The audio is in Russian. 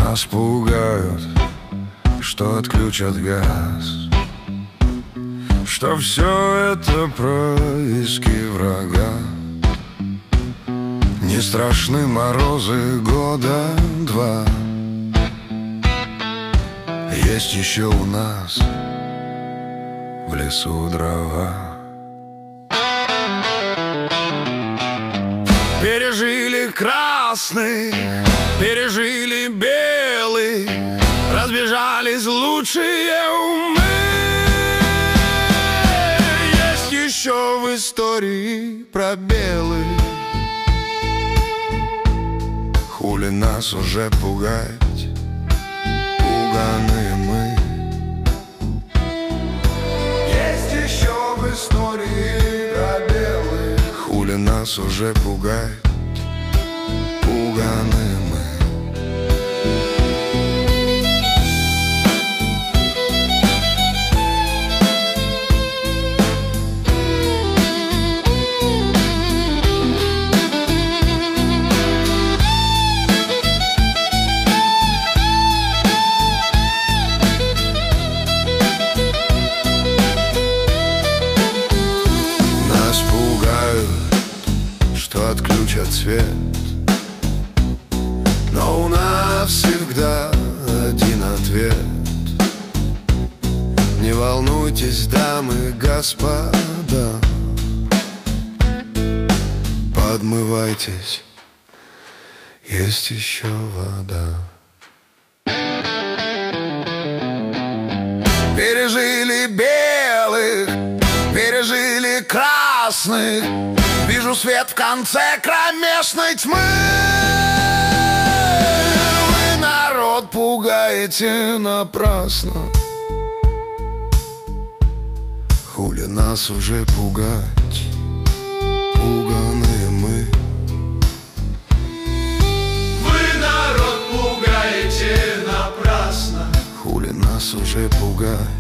Нас пугают, что отключат газ, что все это происки врага. Не страшны морозы года два. Есть еще у нас в лесу дрова. Пережили красный, пережили белый, разбежались лучшие умы. Есть еще в истории пробелы. Хули нас уже пугать, пуганые мы. Есть еще в истории пробелы. Хули нас уже пугать, пуганые мы. Что отключат свет, но у нас всегда один ответ. Не волнуйтесь, дамы и господа, подмывайтесь, есть еще вода. Пережили белых, пережили красных, вижу свет в конце кромешной тьмы. Вы народ пугаете напрасно. Хули нас уже пугать, пуганые мы. Вы народ пугаете напрасно. Хули нас уже пугать,